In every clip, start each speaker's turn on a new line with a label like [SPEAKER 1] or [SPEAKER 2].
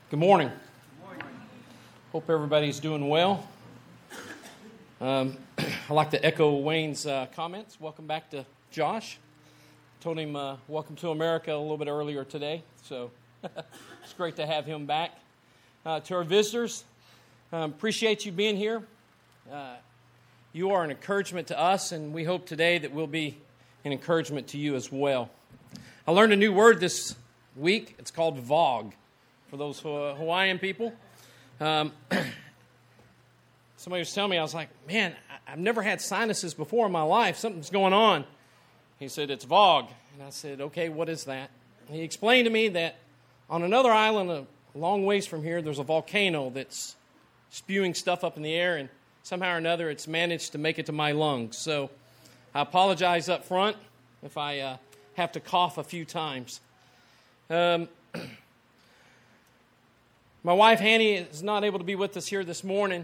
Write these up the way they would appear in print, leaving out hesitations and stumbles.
[SPEAKER 1] Good morning. Hope everybody's doing well. I'd like to echo Wayne's comments. Welcome back to Josh. Told him welcome to America a little bit earlier today, so it's great to have him back. To our visitors, appreciate you being here. You are an encouragement to us, and we hope today that we'll be an encouragement to you as well. I learned a new word this week. It's called VOG. For those Hawaiian people. Somebody was telling me, I was like, man, I've never had sinuses before in my life. Something's going on. He said, it's VOG. And I said, okay, what is that? And he explained to me that on another island a long ways from here, there's a volcano that's spewing stuff up in the air, and somehow or another it's managed to make it to my lungs. So I apologize up front if I have to cough a few times. My wife, Hanny, is not able to be with us here this morning.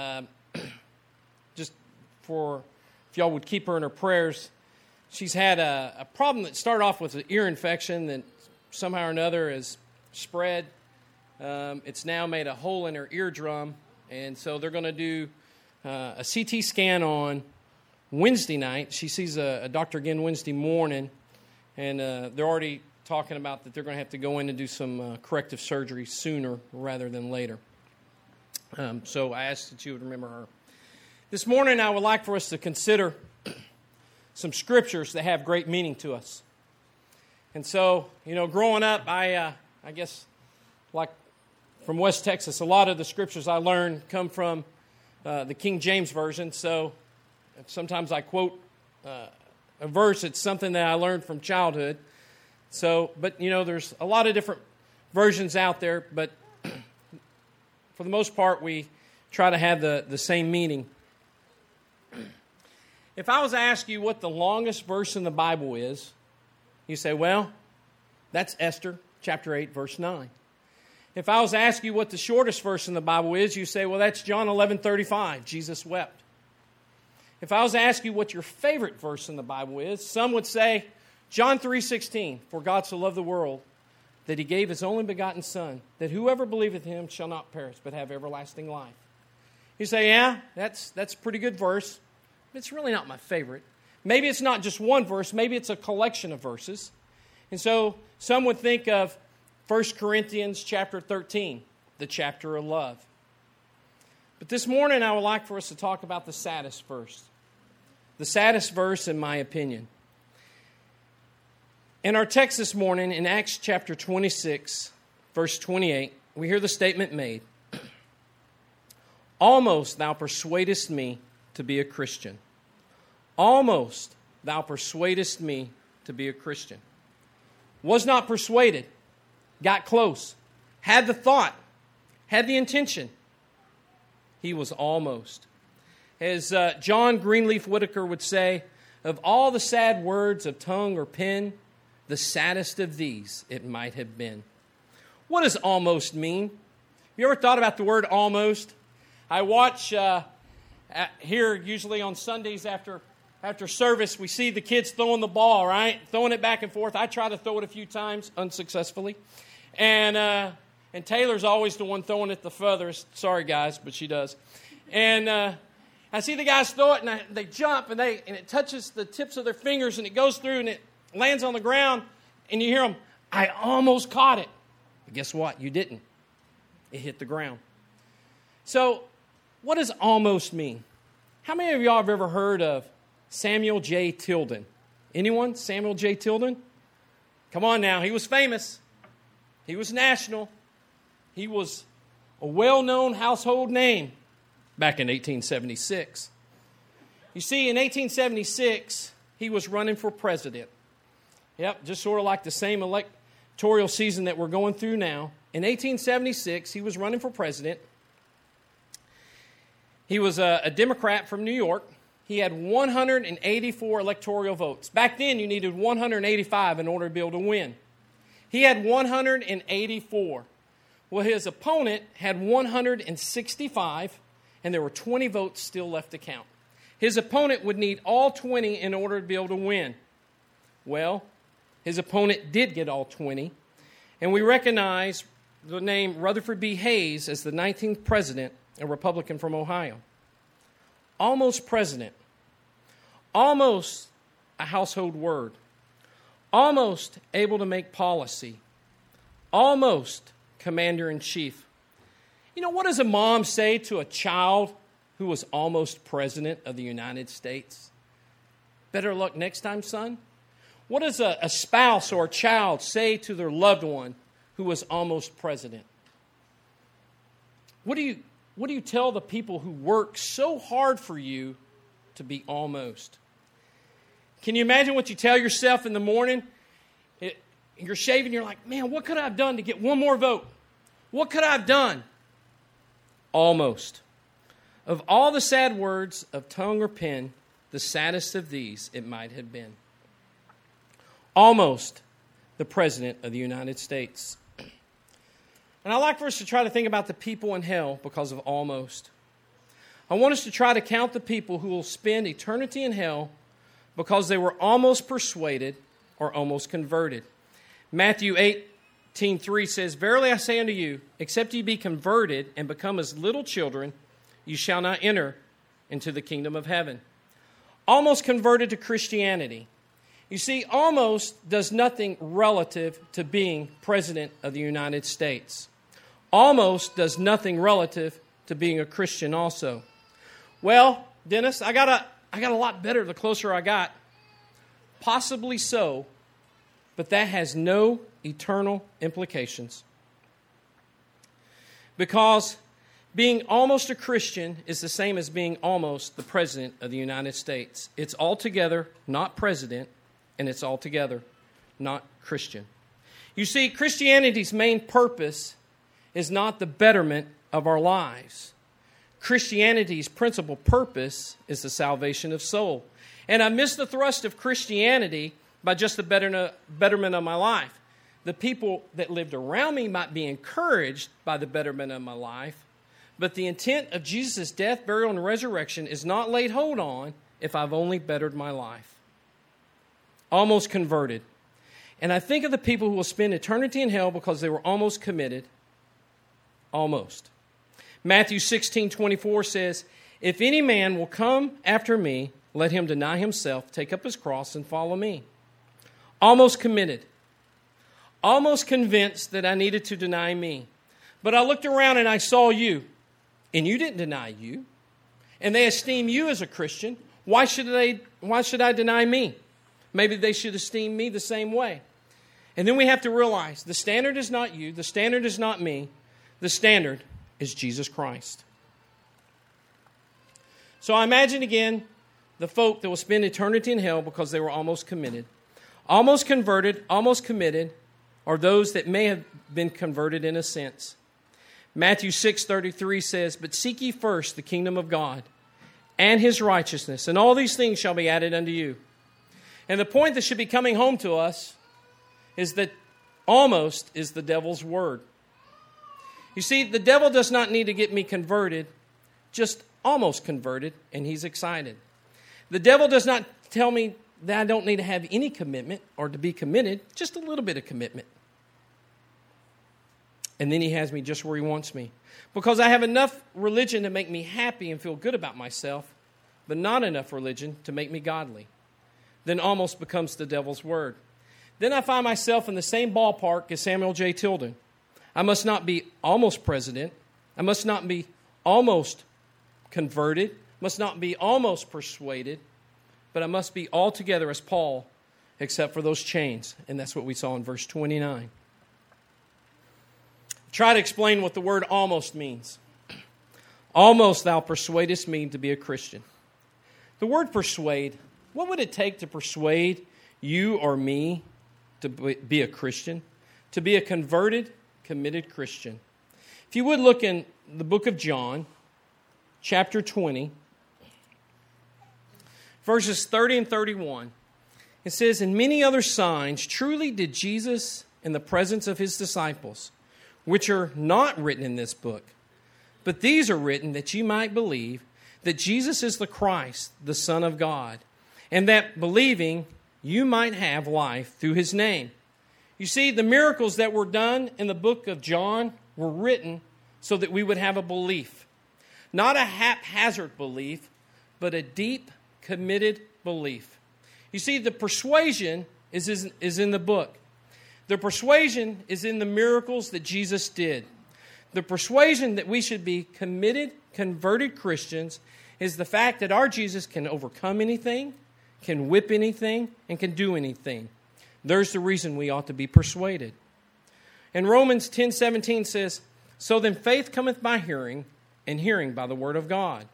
[SPEAKER 1] Just for, if y'all would keep her in her prayers, she's had a problem that started off with an ear infection that somehow or another has spread. It's now made a hole in her eardrum, and so they're going to do a CT scan on Wednesday night. She sees a doctor again Wednesday morning, and they're already talking about that they're going to have to go in and do some corrective surgery sooner rather than later. So I asked that you would remember her. This morning I would like for us to consider some scriptures that have great meaning to us. And so, growing up, I guess, like from West Texas, a lot of the scriptures I learned come from the King James Version. So sometimes I quote a verse. It's something that I learned from childhood. So, but there's a lot of different versions out there, but for the most part, we try to have the same meaning. If I was to ask you what the longest verse in the Bible is, you say, well, that's Esther chapter 8, verse 9. If I was to ask you what the shortest verse in the Bible is, you say, well, that's John 11:35, Jesus wept. If I was to ask you what your favorite verse in the Bible is, some would say, John 3:16, for God so loved the world that he gave his only begotten Son, that whoever believeth him shall not perish, but have everlasting life. You say, yeah, that's a pretty good verse. But it's really not my favorite. Maybe it's not just one verse. Maybe it's a collection of verses. And so some would think of 1 Corinthians chapter 13, the chapter of love. But this morning I would like for us to talk about the saddest verse. The saddest verse, in my opinion. In our text this morning, in Acts chapter 26, verse 28, we hear the statement made, almost thou persuadest me to be a Christian. Almost thou persuadest me to be a Christian. Was not persuaded, got close, had the thought, had the intention. He was almost. As John Greenleaf Whitaker would say, of all the sad words of tongue or pen, the saddest of these it might have been. What does almost mean? You ever thought about the word almost? I watch here usually on Sundays after service, we see the kids throwing the ball, right? Throwing it back and forth. I try to throw it a few times unsuccessfully. And Taylor's always the one throwing it the furthest. Sorry, guys, but she does. And I see the guys throw it, and they jump, and it touches the tips of their fingers, and it goes through, and it lands on the ground, and you hear them, I almost caught it. But guess what? You didn't. It hit the ground. So, what does almost mean? How many of y'all have ever heard of Samuel J. Tilden? Anyone? Samuel J. Tilden? Come on now. He was famous. He was national. He was a well-known household name back in 1876. You see, in 1876, he was running for president. Yep, just sort of like the same electoral season that we're going through now. In 1876, he was running for president. He was a Democrat from New York. He had 184 electoral votes. Back then, you needed 185 in order to be able to win. He had 184. Well, his opponent had 165, and there were 20 votes still left to count. His opponent would need all 20 in order to be able to win. Well, his opponent did get all 20, and we recognize the name Rutherford B. Hayes as the 19th president, a Republican from Ohio. Almost president. Almost a household word. Almost able to make policy. Almost commander-in-chief. You know, what does a mom say to a child who was almost president of the United States? Better luck next time, son. What does a spouse or a child say to their loved one who was almost president? What do you tell the people who work so hard for you to be almost? Can you imagine what you tell yourself in the morning? You're shaving, you're like, man, what could I have done to get one more vote? What could I have done? Almost. Of all the sad words of tongue or pen, the saddest of these it might have been. Almost the President of the United States. And I like for us to try to think about the people in hell because of almost. I want us to try to count the people who will spend eternity in hell because they were almost persuaded or almost converted. Matthew 18:3 says, "Verily I say unto you, except ye be converted and become as little children, you shall not enter into the kingdom of heaven." Almost converted to Christianity. You see, almost does nothing relative to being President of the United States. Almost does nothing relative to being a Christian also. Well, Dennis, I got a lot better the closer I got. Possibly so, but that has no eternal implications. Because being almost a Christian is the same as being almost the President of the United States. It's altogether not president, and it's altogether not Christian. You see, Christianity's main purpose is not the betterment of our lives. Christianity's principal purpose is the salvation of soul. And I miss the thrust of Christianity by just the betterment of my life. The people that lived around me might be encouraged by the betterment of my life, but the intent of Jesus' death, burial, and resurrection is not laid hold on if I've only bettered my life. Almost converted. And I think of the people who will spend eternity in hell because they were almost committed. Almost. Matthew 16:24 says, "If any man will come after me, let him deny himself, take up his cross, and follow me." Almost committed. Almost convinced that I needed to deny me. But I looked around and I saw you, and you didn't deny you. And they esteem you as a Christian. Why should I deny me? Maybe they should esteem me the same way. And then we have to realize the standard is not you, the standard is not me, the standard is Jesus Christ. So I imagine again the folk that will spend eternity in hell because they were almost committed. Almost converted, almost committed, are those that may have been converted in a sense. Matthew 6:33 says, "But seek ye first the kingdom of God and his righteousness, and all these things shall be added unto you." And the point that should be coming home to us is that almost is the devil's word. You see, the devil does not need to get me converted, just almost converted, and he's excited. The devil does not tell me that I don't need to have any commitment or to be committed, just a little bit of commitment. And then he has me just where he wants me. Because I have enough religion to make me happy and feel good about myself, but not enough religion to make me godly. Then almost becomes the devil's word. Then I find myself in the same ballpark as Samuel J. Tilden. I must not be almost president. I must not be almost converted. Must not be almost persuaded. But I must be altogether as Paul, except for those chains. And that's what we saw in verse 29. Try to explain what the word almost means. Almost thou persuadest me to be a Christian. The word persuade, what would it take to persuade you or me to be a Christian? To be a converted, committed Christian. If you would look in the book of John, chapter 20, verses 30 and 31, it says, "And many other signs truly did Jesus in the presence of his disciples, which are not written in this book. But these are written that you might believe that Jesus is the Christ, the Son of God, and that believing you might have life through his name. You see, the miracles that were done in the book of John were written so that we would have a belief. Not a haphazard belief, but a deep, committed belief. You see, the persuasion is in the book. The persuasion is in the miracles that Jesus did. The persuasion that we should be committed, converted Christians is the fact that our Jesus can overcome anything, can whip anything, and can do anything. There's the reason we ought to be persuaded. And Romans 10:17 says, "So then faith cometh by hearing, and hearing by the word of God."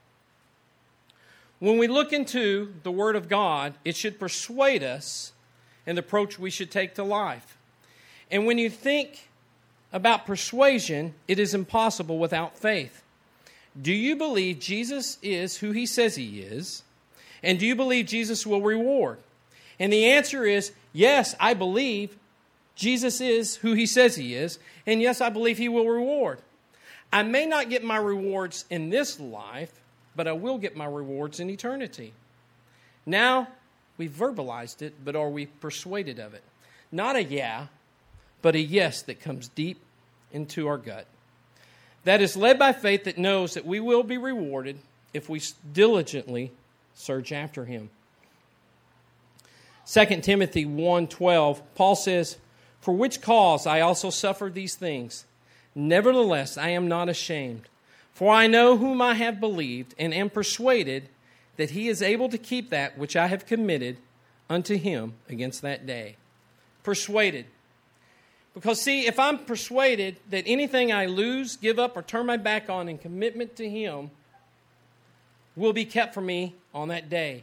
[SPEAKER 1] When we look into the word of God, it should persuade us in the approach we should take to life. And when you think about persuasion, it is impossible without faith. Do you believe Jesus is who he says he is? And do you believe Jesus will reward? And the answer is, yes, I believe Jesus is who he says he is. And yes, I believe he will reward. I may not get my rewards in this life, but I will get my rewards in eternity. Now, we've verbalized it, but are we persuaded of it? Not a yeah, but a yes that comes deep into our gut. That is led by faith that knows that we will be rewarded if we diligently search after him. 2 Timothy 1:12, Paul says, "For which cause I also suffer these things. Nevertheless, I am not ashamed. For I know whom I have believed, and am persuaded that he is able to keep that which I have committed unto him against that day." Persuaded. Because, see, if I'm persuaded that anything I lose, give up, or turn my back on in commitment to him will be kept for me on that day.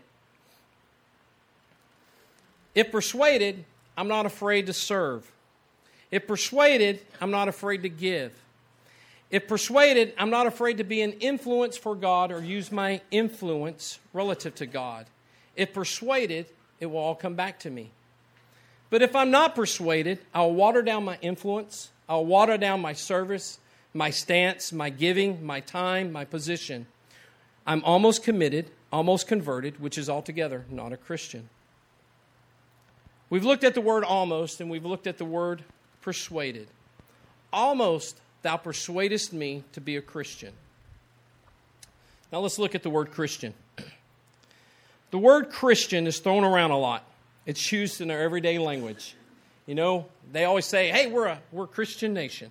[SPEAKER 1] If persuaded, I'm not afraid to serve. If persuaded, I'm not afraid to give. If persuaded, I'm not afraid to be an influence for God or use my influence relative to God. If persuaded, it will all come back to me. But if I'm not persuaded, I'll water down my influence, I'll water down my service, my stance, my giving, my time, my position. I'm almost committed, almost converted, which is altogether not a Christian. We've looked at the word almost, and we've looked at the word persuaded. Almost thou persuadest me to be a Christian. Now let's look at the word Christian. The word Christian is thrown around a lot. It's used in our everyday language. You know, they always say, hey, we're a Christian nation.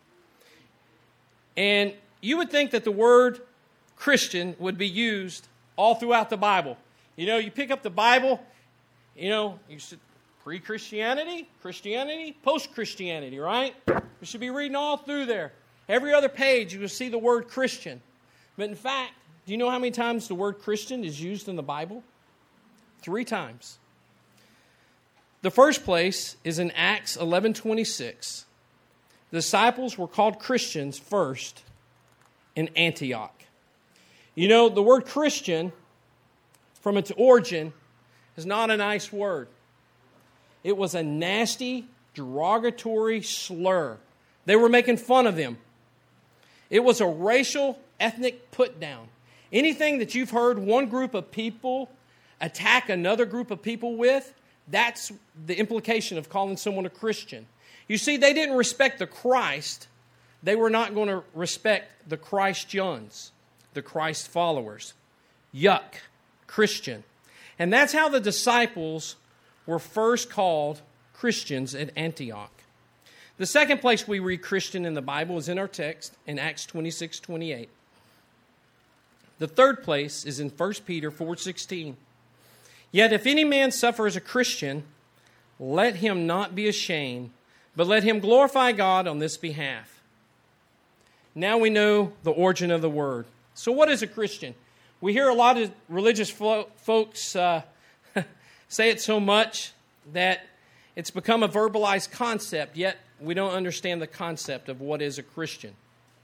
[SPEAKER 1] And you would think that the word Christian would be used all throughout the Bible. You know, you pick up the Bible, you know, you should pre-Christianity, Christianity, post-Christianity, right? You should be reading all through there. Every other page you will see the word Christian. But in fact, do you know how many times the word Christian is used in the Bible? 3 times. The first place is in Acts 11:26. The disciples were called Christians first in Antioch. You know, the word Christian, from its origin, is not a nice word. It was a nasty, derogatory slur. They were making fun of them. It was a racial, ethnic put-down. Anything that you've heard one group of people attack another group of people with, that's the implication of calling someone a Christian. You see, they didn't respect the Christ. They were not going to respect the Christians, the Christ followers. Yuck, Christian. And that's how the disciples were first called Christians at Antioch. The second place we read Christian in the Bible is in our text in Acts 26:28. The third place is in 1 Peter 4:16. Yet if any man suffer as a Christian, let him not be ashamed, but let him glorify God on this behalf. Now we know the origin of the word. So what is a Christian? We hear a lot of religious folks say it so much that it's become a verbalized concept, yet we don't understand the concept of what is a Christian.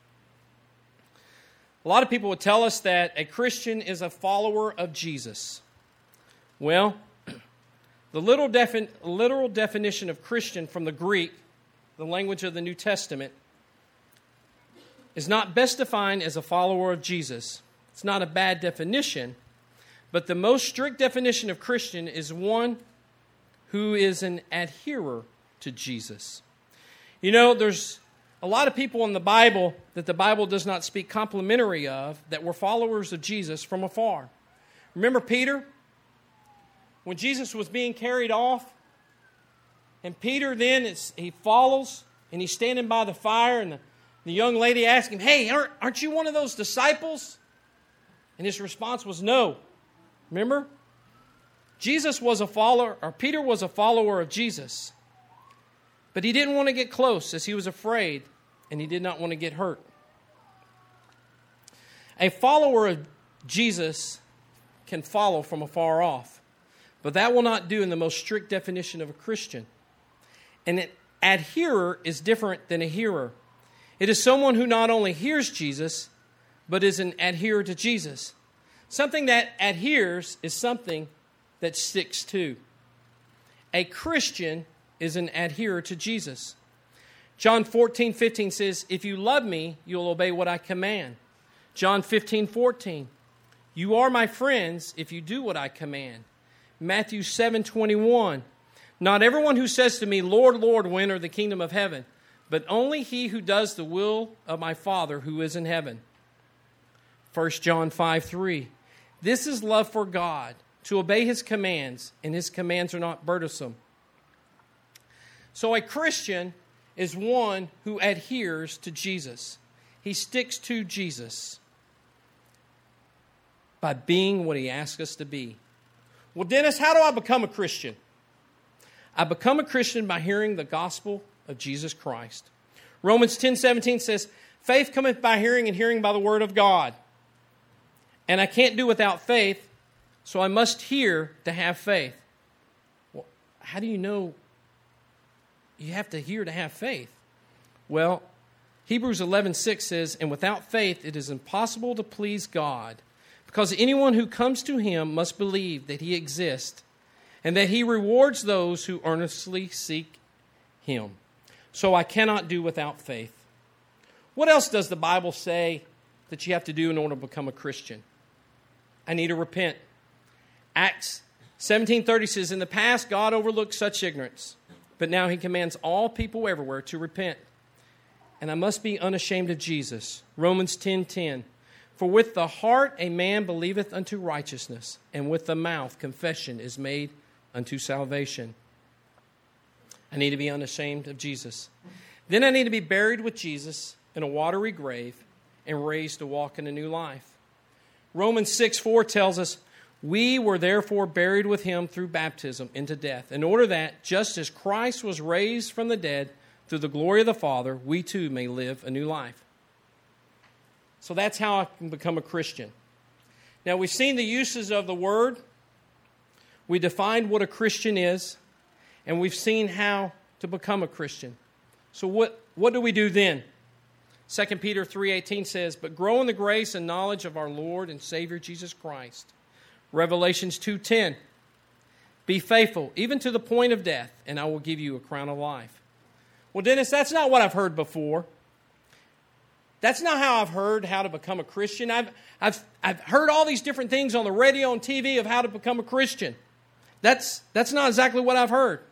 [SPEAKER 1] A lot of people would tell us that a Christian is a follower of Jesus. Well, the literal definition of Christian from the Greek, the language of the New Testament, is not best defined as a follower of Jesus. It's not a bad definition, but the most strict definition of Christian is one who is an adherer to Jesus. You know, there's a lot of people in the Bible that the Bible does not speak complimentary of that were followers of Jesus from afar. Remember Peter? When Jesus was being carried off, and Peter then, he follows, and he's standing by the fire, and the young lady asked him, "Hey, aren't you one of those disciples?" And his response was no. Remember? Jesus was a follower, or Peter was a follower of Jesus. But he didn't want to get close as he was afraid, and he did not want to get hurt. A follower of Jesus can follow from afar off, but that will not do in the most strict definition of a Christian. An adherer is different than a hearer. It is someone who not only hears Jesus, but is an adherer to Jesus. Something that adheres is something that sticks to. A Christian is an adherer to Jesus. John 14:15 says, "If you love me, you'll obey what I command." John 15:14, "You are my friends if you do what I command." Matthew 7:21, "Not everyone who says to me, 'Lord, Lord,' will enter the kingdom of heaven, but only he who does the will of my Father who is in heaven." 1 John 5:3, "This is love for God, to obey his commands, and his commands are not burdensome." So a Christian is one who adheres to Jesus. He sticks to Jesus by being what he asks us to be. Well, Dennis, how do I become a Christian? I become a Christian by hearing the gospel of Jesus Christ. Romans 10:17 says, "Faith cometh by hearing, and hearing by the word of God." And I can't do without faith, so I must hear to have faith. Well, how do you know you have to hear to have faith? Well, Hebrews 11:6 says, "And without faith it is impossible to please God, because anyone who comes to him must believe that he exists, and that he rewards those who earnestly seek him." So I cannot do without faith. What else does the Bible say that you have to do in order to become a Christian? I need to repent. Acts 17:30 says, "In the past God overlooked such ignorance, but now he commands all people everywhere to repent. And I must be unashamed of Jesus." Romans 10:10, "For with the heart a man believeth unto righteousness, and with the mouth confession is made unto salvation." I need to be unashamed of Jesus. Then I need to be buried with Jesus in a watery grave and raised to walk in a new life. Romans 6:4 tells us, "We were therefore buried with him through baptism into death, in order that, just as Christ was raised from the dead through the glory of the Father, we too may live a new life." So that's how I can become a Christian. Now, we've seen the uses of the word. We defined what a Christian is, and we've seen how to become a Christian. So what do we do then? 2 Peter 3:18 says, "But grow in the grace and knowledge of our Lord and Savior Jesus Christ." Revelations 2:10, "Be faithful, even to the point of death, and I will give you a crown of life." Well, Dennis, that's not what I've heard before. That's not how I've heard how to become a Christian. I've heard all these different things on the radio and TV of how to become a Christian. That's not exactly what I've heard.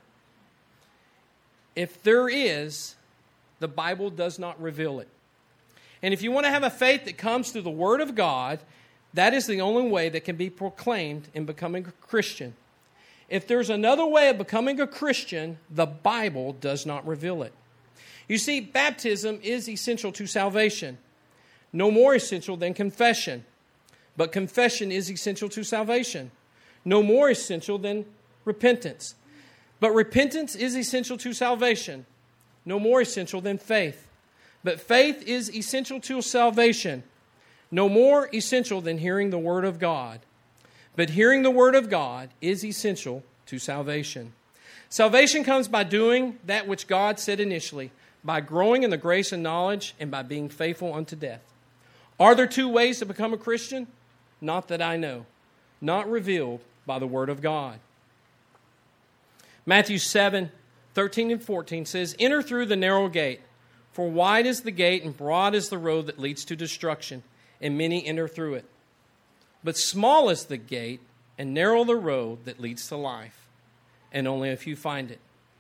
[SPEAKER 1] If there is, the Bible does not reveal it. And if you want to have a faith that comes through the Word of God, that is the only way that can be proclaimed in becoming a Christian. If there's another way of becoming a Christian, the Bible does not reveal it. You see, baptism is essential to salvation. No more essential than confession. But confession is essential to salvation. No more essential than repentance. But repentance is essential to salvation. No more essential than faith. But faith is essential to salvation. No more essential than hearing the Word of God. But hearing the Word of God is essential to salvation. Salvation comes by doing that which God said initially, by growing in the grace and knowledge, and by being faithful unto death. Are there two ways to become a Christian? Not that I know. Not revealed by the Word of God. Matthew 7:13 and 14 says, "Enter through the narrow gate, for wide is the gate and broad is the road that leads to destruction, and many enter through it. But small is the gate and narrow the road that leads to life, and only a few find it."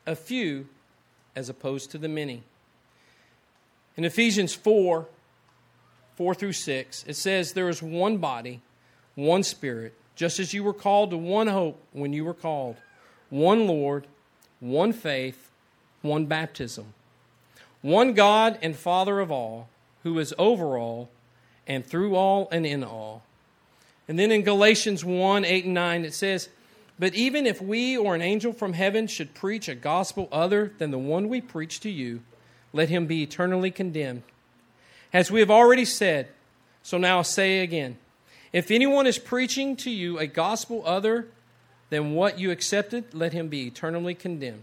[SPEAKER 1] a few as opposed to the many. In Ephesians 4 through 6, it says, there is one body, one Spirit, just as you were called to one hope when you were called, one Lord, one faith, one baptism, one God and Father of all, who is over all and through all and in all. And then in Galatians 1, 8 and 9, it says, but even if we or an angel from heaven should preach a gospel other than the one we preach to you, let him be eternally condemned. As we have already said, so now I'll say again, if anyone is preaching to you a gospel other than what you accepted, let him be eternally condemned.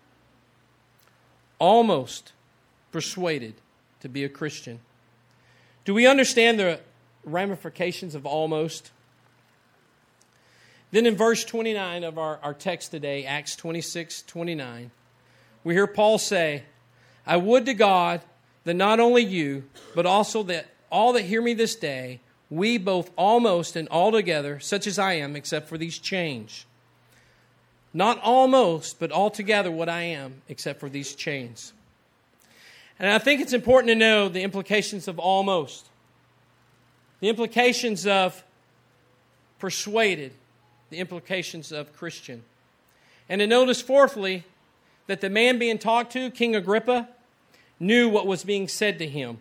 [SPEAKER 1] Almost persuaded to be a Christian. Do we understand the ramifications of almost? Then in verse 29 of our text today, Acts 26:29, we hear Paul say, I would to God that not only you, but also that all that hear me this day, we both almost and altogether, such as I am, except for these chains. Not almost, but altogether what I am, except for these chains. And I think it's important to know the implications of almost. The implications of persuaded. The implications of Christian. And to notice, fourthly, that the man being talked to, King Agrippa, knew what was being said to him.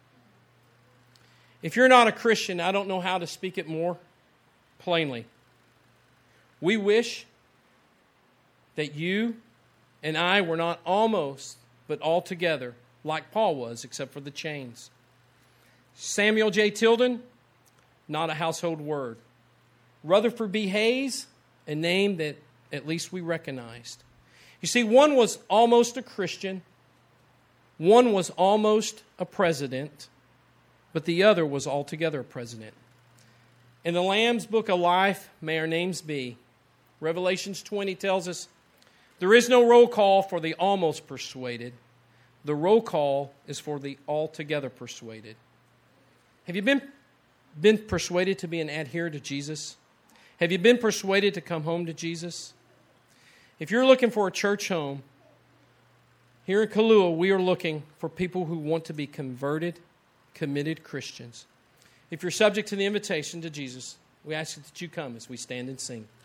[SPEAKER 1] If you're not a Christian, I don't know how to speak it more plainly. We wish that you and I were not almost, but altogether, like Paul was, except for the chains. Samuel J. Tilden, not a household word. Rutherford B. Hayes, a name that at least we recognized. You see, one was almost a Christian, one was almost a president, but the other was altogether a president. In the Lamb's Book of Life, may our names be. Revelations 20 tells us, there is no roll call for the almost persuaded. The roll call is for the altogether persuaded. Have you been persuaded to be an adherent to Jesus? Have you been persuaded to come home to Jesus? If you're looking for a church home, here in Kailua, we are looking for people who want to be converted, committed Christians. If you're subject to the invitation to Jesus, we ask that you come as we stand and sing.